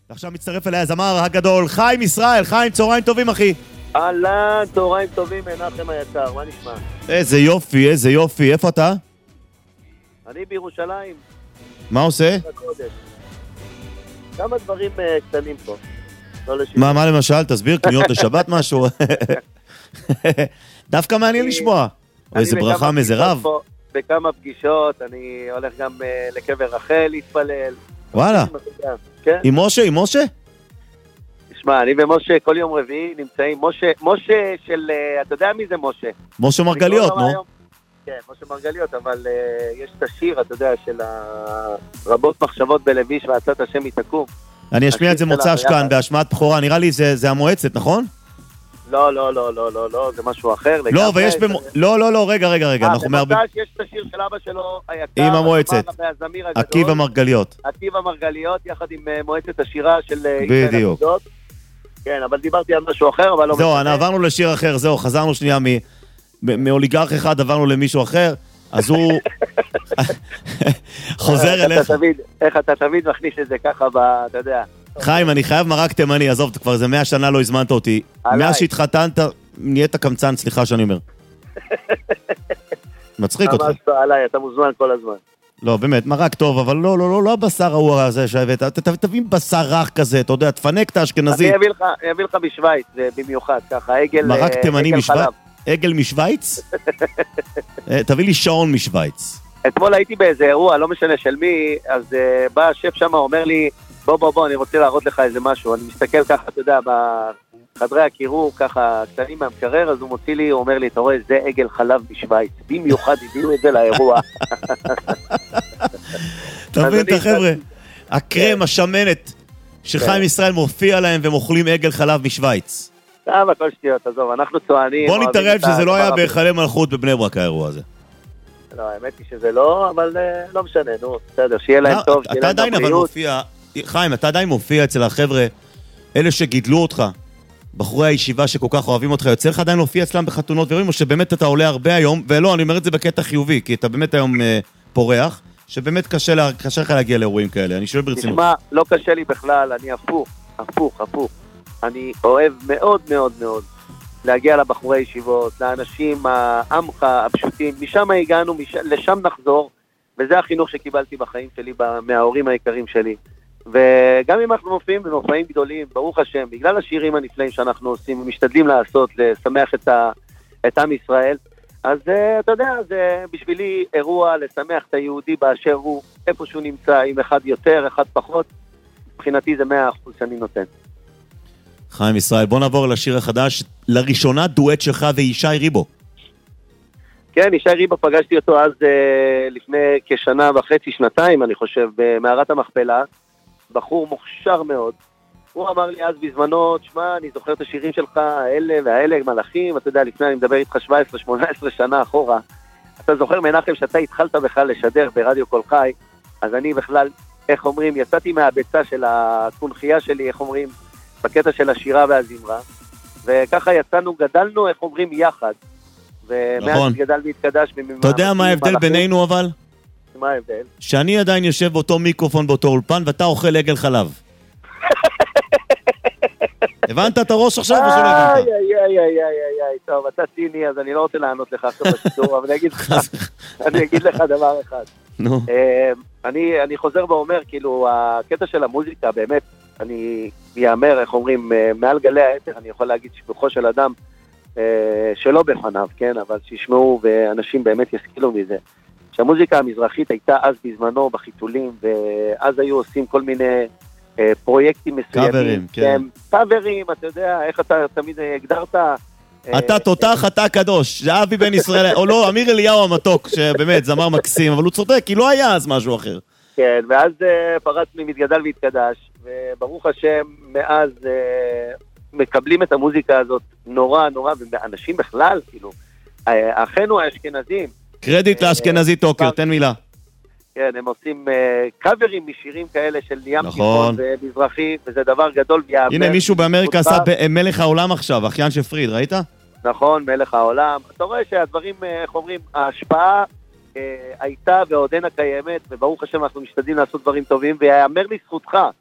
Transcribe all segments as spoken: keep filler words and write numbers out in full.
עכשיו מצטרף אליי הזמר הגדול, חיים ישראל. חיים, צהריים טובים, אחי. אהלן, צהריים טובים, מנחם היצר, מה נשמע? איזה יופי, איזה יופי. איפה אתה? אני בירושלים. מה עושה? כמה דברים uh, קטנים פה. לא מה, מה למשל? תסביר, קניות לשבת משהו? דווקא מעניין לשמוע. או איזה ברכה מאיזה רב. פה, בכמה פגישות, אני הולך גם uh, לקבר רחל להתפלל. וואלה. כן? עם משה, עם משה? תשמע, אני ומשה כל יום רביעי נמצאים, משה, משה של, אתה יודע מי זה משה? משה מרגליות, נו. כן, משה מרגליות, אבל uh, יש את השיר, אתה יודע, של רבות מחשבות בלביש ועצת השם יתקום. אני אשמיע את זה מוצ"ש כאן, בהשמעת בכורה, נראה לי זה, זה המועצת, נכון? לא, לא, לא, לא, לא, לא, זה משהו אחר. לא, ויש במ... לא, לא, לא, רגע, רגע, רגע. אה, במוצ"ש יש את השיר של אבא שלו, היקר, עם המועצת. עקיבא מרגליות. עקיבא מרגליות, יחד עם מועצת השירה של... בדיוק. כן, אבל דיברתי על משהו אחר, אבל לא... זהו, עברנו לשיר אחר, זהו, חזרנו שנייה מאוליגרך אחד, עברנו למישהו אחר, אז הוא חוזר אליך. איך אתה תמיד מכניס את זה ככה, אתה יודע. חיים, אני חייב מרק תימני, עזוב, כבר זה מאה שנה לא הזמנת אותי. מאז שהתחתנת, נהיית קמצן, סליחה שאני אומר. מצחיק אותך. ממש עליי, אתה מוזמן כל הזמן. לא, באמת, מרק טוב, אבל לא, לא, לא, לא הבשר ההוא הזה שהבאת, תביא בשר רך כזה, אתה יודע, תפנק את האשכנזי. אני אביא לך בשוויץ, במיוחד, ככה, עגל חלב. מרק תימני משוויץ? עגל משוויץ? תביא לי שעון משוויץ. אתמול הייתי באיזה אירוע, לא משנה של מי, אז בא השף שם, אומר לי, בוא, בוא, בוא, אני רוצה להראות לך איזה משהו. אני מסתכל ככה, אתה יודע, בחדרי הקירור, ככה, קטנים מהמקרר, אז הוא מוציא לי, הוא אומר לי, אתה רואה, זה עגל חלב משוויץ. במיוחד הביאו את זה לאירוע. תבין את החבר'ה, הקרם, השמנת, שחיים ישראל מופיע להם והם אוכלים עגל חלב משוויץ. טוב, הכל שטויות, עזוב, אנחנו צוענים. בוא נתערב שזה לא היה בהיכלי מלכות בבני ברק האירוע הזה. לא, האמת היא שזה לא, אבל לא משנה, נו, בסדר, שיהיה להם טוב, שיהיה להם עדיין אבל מופיע, חיים, אתה עדיין מופיע אצל החבר'ה, אלה שגידלו אותך, בחורי הישיבה שכל כך אוהבים אותך, יוצא לך עדיין להופיע אצלם בחתונות ואירועים, או שבאמת אתה עולה הרבה היום, ולא, אני אומר את זה בקטע חיובי, כי אתה באמת היום פורח, שבאמת קשה לך להגיע לאירועים כאלה, אני שואל ברצינות. תשמע, לא קשה לי בכלל, אני הפוך, הפוך, הפוך. אני אוהב מאוד מאוד מאוד להגיע לבחורי ישיבות, לאנשים העמך הפשוטים, משם הגענו, לשם נחזור, וזה החינוך שקיבלתי בחיים שלי, מההורים היקרים שלי. וגם אם אנחנו מופיעים במופעים גדולים, ברוך השם, בגלל השירים הנפלאים שאנחנו עושים, משתדלים לעשות, לשמח את, ה, את עם ישראל, אז אתה יודע, זה בשבילי אירוע לשמח את היהודי באשר הוא, איפה שהוא נמצא, עם אחד יותר, אחד פחות, מבחינתי זה מאה אחוז שאני נותן. חיים ישראל, בוא נעבור לשיר החדש, לראשונה דואט שלך וישי ריבו. כן, ישי ריבו, פגשתי אותו אז אה, לפני כשנה וחצי, שנתיים, אני חושב, במערת המכפלה, בחור מוכשר מאוד. הוא אמר לי אז בזמנו, תשמע, אני זוכר את השירים שלך, האלה והאלה, מלאכים, אתה יודע, לפני אני מדבר איתך שבע עשרה שמונה עשרה שנה אחורה. אתה זוכר מנחם שאתה התחלת בכלל לשדר ברדיו כל חי, אז אני בכלל, איך אומרים, יצאתי מהביצה של הקונחייה שלי, איך אומרים, בקטע של השירה והזמרה, וככה יצאנו, גדלנו, איך אומרים, יחד. ומאז גדל והתקדש. אתה יודע מה ההבדל בינינו אבל? מה ההבדל? שאני עדיין יושב באותו מיקרופון באותו אולפן, ואתה אוכל עגל חלב. הבנת את הראש עכשיו או שלא הבנת? איי, איי, איי, איי, איי, טוב, אתה ציני, אז אני לא רוצה לענות לך עכשיו בשידור, אבל אני אגיד לך דבר אחד. נו. אני חוזר ואומר, כאילו, הקטע של המוזיקה, באמת, אני יאמר, איך אומרים, מעל גלי האתר, אני יכול להגיד שבחו של אדם שלא בפניו, כן, אבל שישמעו ואנשים באמת ישכילו מזה. שהמוזיקה המזרחית הייתה אז בזמנו בחיתולים, ואז היו עושים כל מיני פרויקטים מסוימים. קאברים, כן. קאברים, אתה יודע, איך אתה תמיד הגדרת... אתה תותח, אתה קדוש. זה אבי בן ישראל, או לא, אמיר אליהו המתוק, שבאמת זמר מקסים, אבל הוא צודק, כי לא היה אז משהו אחר. כן, ואז פרצנו מתגדל והתקדש, וברוך השם, מאז מקבלים את המוזיקה הזאת נורא נורא, ואנשים בכלל, כאילו, אחינו האשכנזים. קרדיט לאשכנזי טוקר, תן מילה. כן, הם עושים קאברים משירים כאלה של ים תיכון ומזרחי, וזה דבר גדול. הנה מישהו באמריקה עשה מלך העולם עכשיו, אחיין של פריד, ראית? נכון, מלך העולם. אתה רואה שהדברים, איך אומרים, ההשפעה הייתה ועודנה קיימת, וברוך השם אנחנו משתדלים לעשות דברים טובים, ויאמר לזכותך,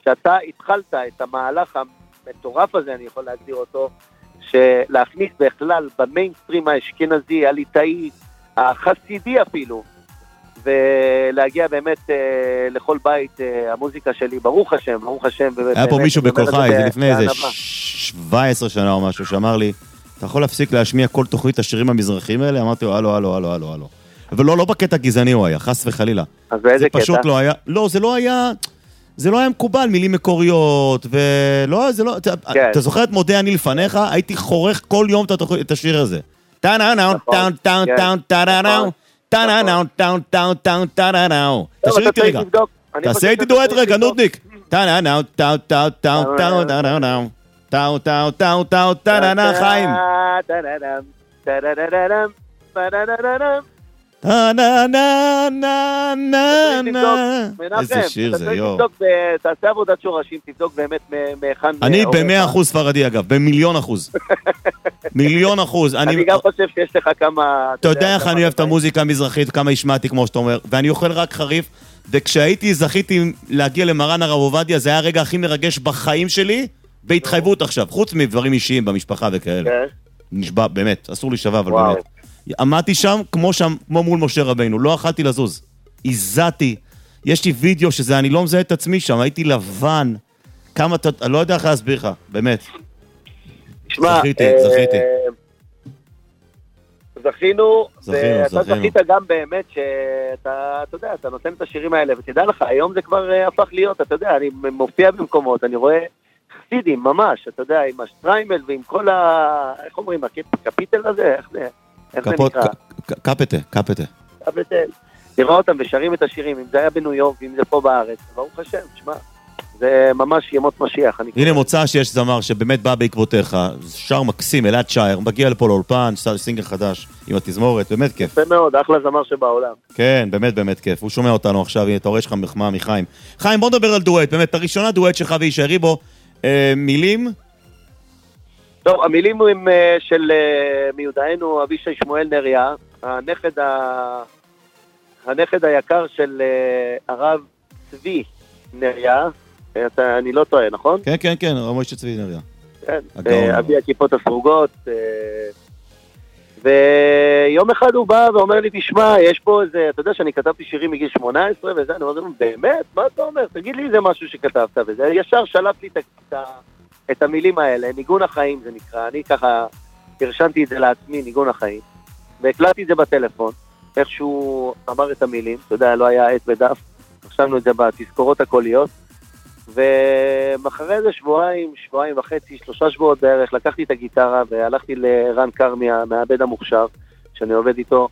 שאתה התחלת את המהלך המטורף הזה, אני יכול להגדיר אותו, שלהכניס בכלל במיינסטרים האשכנזי, הליטאי, החסידי אפילו, ולהגיע באמת אה, לכל בית, אה, המוזיקה שלי, ברוך השם, ברוך השם. היה פה מישהו בקול חי, זה לפני איזה שבע עשרה שנה או משהו, שאמר לי, אתה יכול להפסיק להשמיע כל תוכנית השירים המזרחיים האלה? אמרתי לו, הלו, הלו, הלו, הלו, הלו. אבל לא, לא בקטע גזעני הוא היה, חס וחלילה. אז באיזה קטע? זה פשוט לא היה, לא, זה לא היה, זה לא היה מקובל, מילים מקוריות, ולא, זה לא, כן. אתה זוכר את מודה אני לפניך? הייתי חורך כל יום את השיר הזה. טאנאנאו, טאון, טאון, טאון, טאנאנאו, טאנאנאו, טאון, טאון, טאון, טאנאנאו. תשאיר איתי רגע. תעשה איתי דואט רגע, נודניק. טאנאנאו, טאון, טאון, טאון, טאון, טאנאנאו. טאו, טאו, טאו, טאו, טאנאנא, חיים. איזה שיר זה, יו. תעשה עבודת שורשים, תבדוק באמת מאחן... אני במאה אחוז ספרדי אגב, במיליון אחוז. מיליון אחוז. אני גם חושב שיש לך כמה... אתה יודע איך אני אוהב את המוזיקה המזרחית, כמה השמעתי כמו שאתה אומר, ואני אוכל רק חריף, וכשהייתי, זכיתי להגיע למרן הרב עובדיה, זה היה הרגע הכי מרגש בחיים שלי, בהתחייבות עכשיו, חוץ מדברים אישיים במשפחה וכאלה. נשבע, באמת, אסור להישבע, אבל באמת. עמדתי שם כמו שם, כמו מול משה רבינו, לא אכלתי לזוז. עיזתי. יש לי וידאו שזה, אני לא מזהה את עצמי שם, הייתי לבן. כמה, אני לא יודע איך להסביר לך, באמת. זכיתי, זכיתי. זכינו, ואתה זכית גם באמת שאתה, אתה יודע, אתה נותן את השירים האלה, ותדע לך, היום זה כבר הפך להיות, אתה יודע, אני מופיע במקומות, אני רואה חסידים, ממש, אתה יודע, עם השטריימל ועם כל ה... איך אומרים, הקפיטל הזה, איך זה? איך זה נקרא? קפטה, קפטה. קפטה. נראה אותם ושרים את השירים, אם זה היה בניו יורק, אם זה פה בארץ, ברוך השם, תשמע, זה ממש ימות משיח. הנה מוצא שיש זמר שבאמת בא בעקבותיך, שר מקסים, אלעד שייר, מגיע לפה לאולפן, סינגר חדש עם התזמורת, באמת כיף. יפה מאוד, אחלה זמר שבעולם. כן, באמת באמת כיף, הוא שומע אותנו עכשיו, אתה רואה שלך מחמאה מחיים. חיים, בוא נדבר על דואט, באמת, הראשונה דואט שלך וישארי בו, מילים? טוב, המילים הם של מיודענו אבישי שמואל נריה, הנכד, ה... הנכד היקר של הרב צבי נריה, אתה, אני לא טועה, נכון? כן, כן, כן, רב משה צבי נריה. כן, אבי הכיפות הסרוגות, ויום אחד הוא בא ואומר לי, תשמע, יש פה איזה, אתה יודע שאני כתבתי שירים מגיל שמונה עשרה וזה, אני אומר, באמת? מה אתה אומר? תגיד לי איזה משהו שכתבת וזה, ישר שלף לי את ה... את המילים האלה, ניגון החיים זה נקרא, אני ככה הרשנתי את זה לעצמי, ניגון החיים, והקלטתי את זה בטלפון, איכשהו אמר את המילים, אתה יודע, לא היה עט בדף, רשמנו את זה בתזכורות הקוליות, ומחרי זה שבועיים, שבועיים וחצי, שלושה שבועות בערך, לקחתי את הגיטרה, והלכתי לרן קרמי, מהעבד המוכשר, שאני עובד איתו,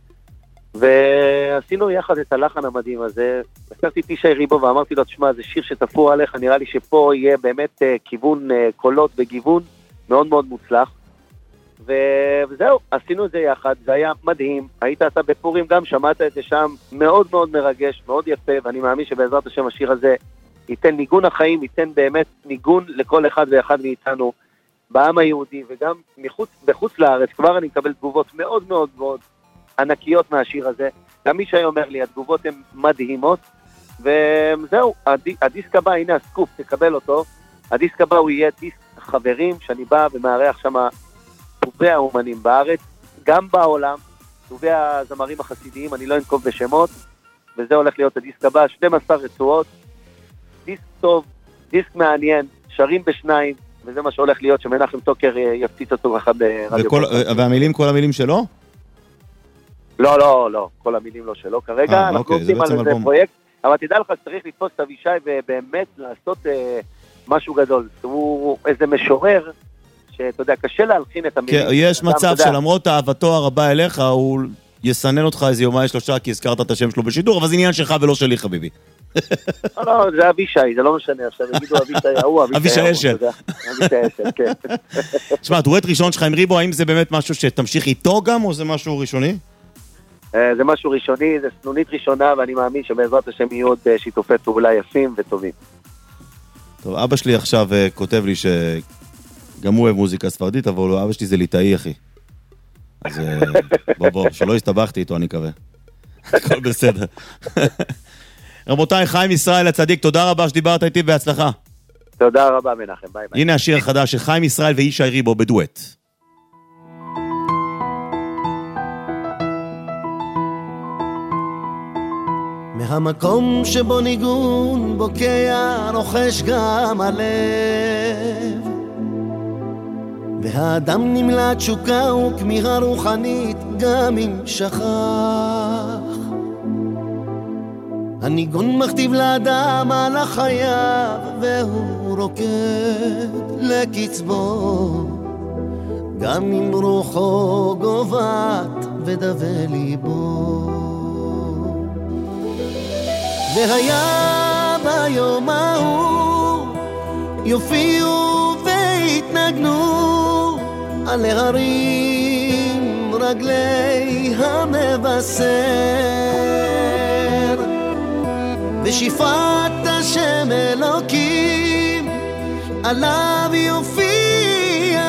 ועשינו יחד את הלחן המדהים הזה, לקחתי את ישי ריבו ואמרתי לו, תשמע, זה שיר שתפור עליך, נראה לי שפה יהיה באמת כיוון קולות וגיוון מאוד מאוד מוצלח, וזהו, עשינו את זה יחד, זה היה מדהים, היית אתה בפורים גם, שמעת את זה שם, מאוד מאוד מרגש, מאוד יפה, ואני מאמין שבעזרת השם השיר הזה ייתן ניגון החיים, ייתן באמת ניגון לכל אחד ואחד מאיתנו, בעם היהודי, וגם מחוץ, בחוץ לארץ, כבר אני מקבל תגובות מאוד מאוד מאוד ענקיות מהשיר הזה, גם מי שאומר לי, התגובות הן מדהימות, וזהו, הדי, הדיסק הבא, הנה הסקופ, תקבל אותו, הדיסק הבא הוא יהיה דיסק חברים, שאני בא ומארח שם טובי האומנים בארץ, גם בעולם, טובי הזמרים החסידיים, אני לא אנקוב בשמות, וזה הולך להיות הדיסק הבא, שתים עשרה רצועות, דיסק טוב, דיסק מעניין, שרים בשניים, וזה מה שהולך להיות, שמנחם טוקר יפציץ אותו ככה ברדיו. וכל, והמילים, כל המילים שלו? לא, לא, לא, כל המילים לא שלו כרגע, אה, אנחנו אוקיי, עושים על זה זה פרויקט, אבל תדע לך שצריך לתפוס את אבישי ובאמת לעשות אה, משהו גדול, הוא איזה משורר, שאתה יודע, קשה להלחין את המילים. כן, יש מצב שלמרות אהבתו הרבה אליך, הוא יסנן אותך איזה יומיים שלושה, כי הזכרת את השם שלו בשידור, אבל זה עניין שלך ולא שלי, חביבי. לא, לא, זה אבישי, זה לא משנה, עכשיו יגידו אבישי, הוא אבישי אשל. אבישי אשל, כן. תשמע, דואט ראשון שלך עם ריבו, האם זה באמת משהו שתמשיך איתו גם, או זה משהו ראשוני? זה משהו ראשוני, זה סנונית ראשונה, ואני מאמין שבעזרת השם יהיו עוד שיתופי פעולה יפים וטובים. טוב, אבא שלי עכשיו כותב לי שגם הוא אוהב מוזיקה ספרדית, אבל אבא שלי זה ליטאי, אחי. אז בוא בוא, שלא הסתבכתי איתו, אני מקווה. הכל בסדר. רבותיי, חיים ישראל הצדיק, תודה רבה שדיברת איתי בהצלחה. תודה רבה מנחם, ביי ביי. הנה השיר החדש של חיים ישראל וישי ריבו בדואט. מהמקום שבו ניגון בוקע רוחש גם הלב, והאדם נמלא תשוקה וכמיהה רוחנית גם אם שכח. הניגון מכתיב לאדם על החייו והוא רוקד לקצבו, גם אם רוחו גובעת ודווה ליבו. והיה ביום ההוא יופיעו והתנגנו על ההרים רגלי המבשר, ושפעת השם אלוקים עליו יופיע,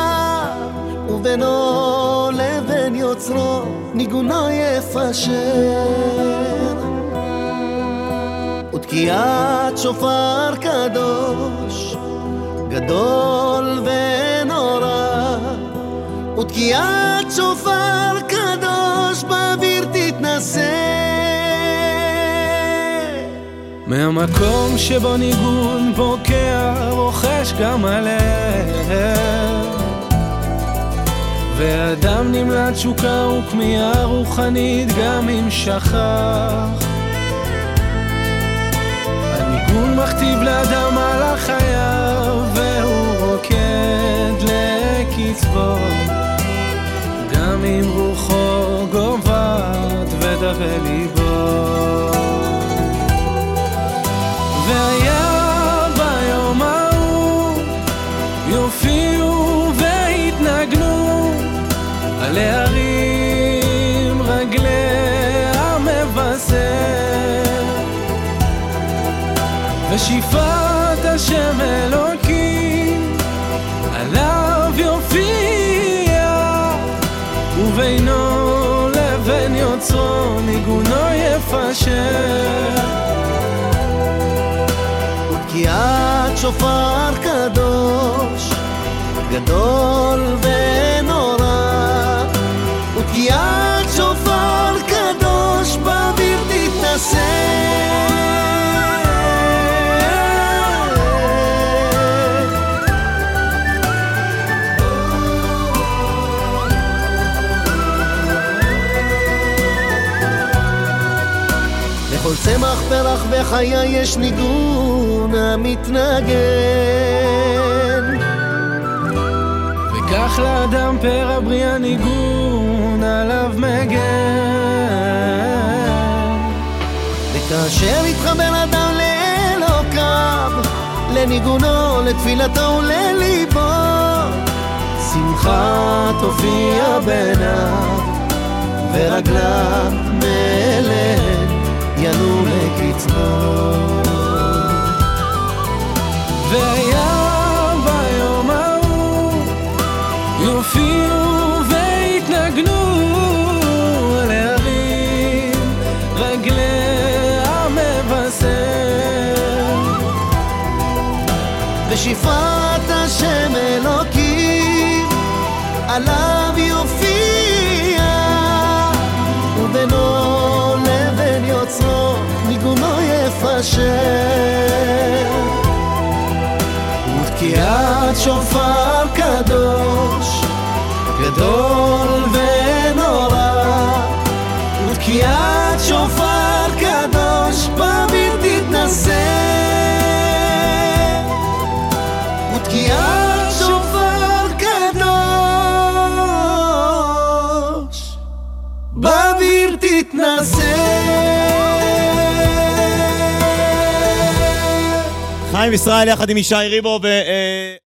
ובינו לבין יוצרו ניגונו יפשר. ותקיעת שופר קדוש גדול ונורא, ותקיעת שופר קדוש באוויר תתנשא. מהמקום שבו ניגון בוקע רוחש גם הלב, ואדם נמלא תשוקה וכמיהה רוחנית גם אם שכח. הניגון מכתיב לאדם על החייו והוא רוקד לקצבו, גם אם רוחו גובעת ודווה ליבו. והיה ביום ההוא יופיעו והתנגנו על ההרים רגלי המבשר, ושפעת השם אלוקים עליו יופיע, ובינו לבין יוצרו ניגונו יפשר. ותקיעת שופר קדוש גדול ונורא, ותקיעת שופר קדוש באוויר תתנשא. לכל צמח פרח וחיה יש ניגון המתנגן, וכך לאדם פרע בריאה ניגון עליו מגן. וכאשר יתחבר אדם לאלוקיו, לניגונו, לתפילתו ולליבו, שמחה תופיע בעיניו ורגליו מאליהן ינועו לקצבו. והיה ביום ההוא יופיעו והתנגנו על ההרים רגלי המבשר, ושפעת השם אלוקים עליו יופיע, ובינו לבין יוצרו ניגונו יפשר. ותקיעת שופר קדוש גדול ונורא, ותקיעת שופר קדוש באוויר תתנשא. ותקיעת שופר קדוש באוויר תתנשא. חיים ישראל יחד עם ישי ריבו ו...